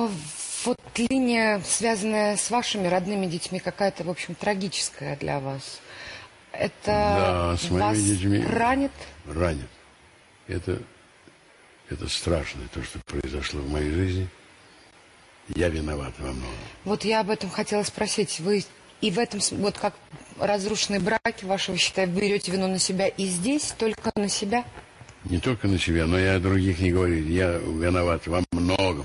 Вот линия, связанная с вашими родными детьми, какая-то, в общем, трагическая для вас. Это Да, с моими вас детьми ранит? Ранит. Это страшно, то, что произошло в моей жизни. Я виноват во многом. Вот я об этом хотела спросить. Вы и в этом, вот как разрушенные браки ваши, вы считаете, берете вину на себя и здесь, только на себя? Не только на себя, но я о других не говорю. Я виноват во многом.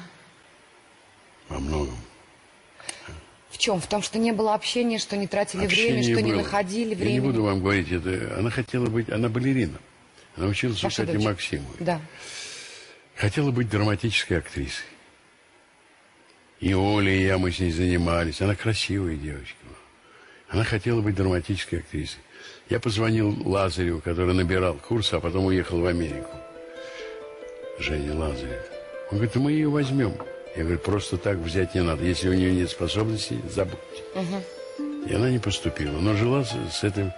Во многом. В чем? В том, что не было общения, что не тратили время, что не находили времени? Я не буду вам говорить это. Она хотела быть, она балерина. Она училась у Кати дочь? Максимовой. Да. Хотела быть драматической актрисой. И Оля, и я, мы с ней занимались. Она красивая девочка. Она хотела быть драматической актрисой. Я позвонил Лазареву, который набирал курс, а потом уехал в Америку. Женя Лазарев. Он говорит, мы ее возьмем. Я говорю, просто так взять не надо. Если у нее нет способностей, забудьте. И она не поступила. Но жила с этим,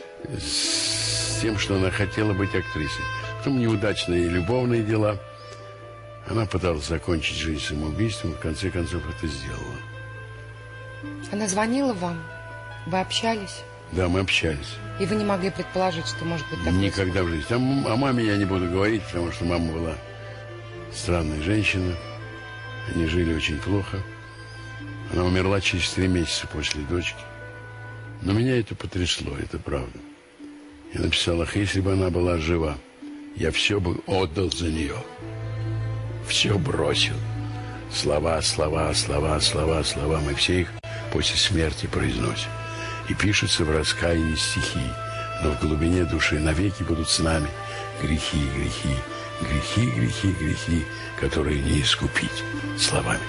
с тем, что она хотела быть актрисой. Потом неудачные любовные дела. Она пыталась закончить жизнь самоубийством, в конце концов это сделала. Она звонила вам? Вы общались? Да, мы общались. И вы не могли предположить, что может быть такое? Никогда в жизни. О маме я не буду говорить, потому что мама была странная женщина. Они жили очень плохо. Она умерла через 3 месяца после дочки. Но меня это потрясло, это правда. Я написал, если бы она была жива, я все бы отдал за нее. Все бросил. Слова, слова, слова, слова, слова. Мы все их после смерти произносим. И пишутся в раскаянии стихи. Но в глубине души навеки будут с нами грехи, грехи, грехи, грехи, грехи, которые не искупить словами.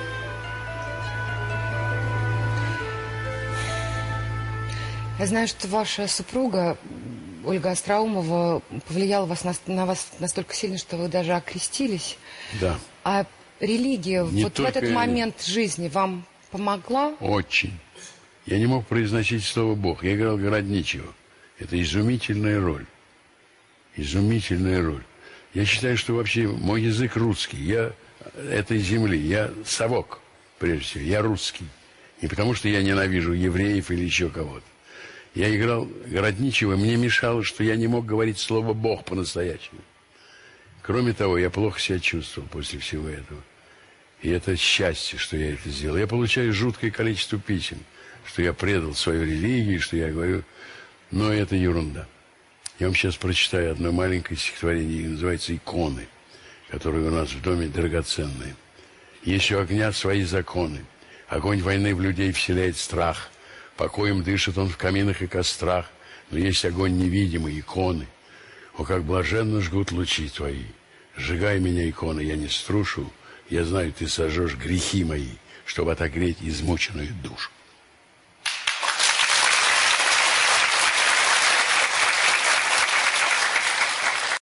Я знаю, что ваша супруга, Ольга Остроумова, повлияла на вас настолько сильно, что вы даже окрестились. Да. А религия Не вот в этот момент жизни вам помогла? Очень. Я не мог произносить слово «Бог». Я играл городничего. Это изумительная роль. Изумительная роль. Я считаю, что вообще мой язык русский. Я этой земли. Я совок, прежде всего. Я русский. Не потому, что я ненавижу евреев или еще кого-то. Я играл городничего, мне мешало, что я не мог говорить слово «Бог» по-настоящему. Кроме того, я плохо себя чувствовал после всего этого. И это счастье, что я это сделал. Я получаю жуткое количество писем, что я предал свою религию, что я говорю, но это ерунда. Я вам сейчас прочитаю одно маленькое стихотворение, называется «Иконы», которые у нас в доме драгоценные. «Есть у огня свои законы. Огонь войны в людей вселяет страх. Покоем дышит он в каминах и кострах. Но есть огонь невидимый, иконы. О, как блаженно жгут лучи твои. Сжигай меня, иконы, я не струшу. Я знаю, ты сожжешь грехи мои, чтобы отогреть измученную душу».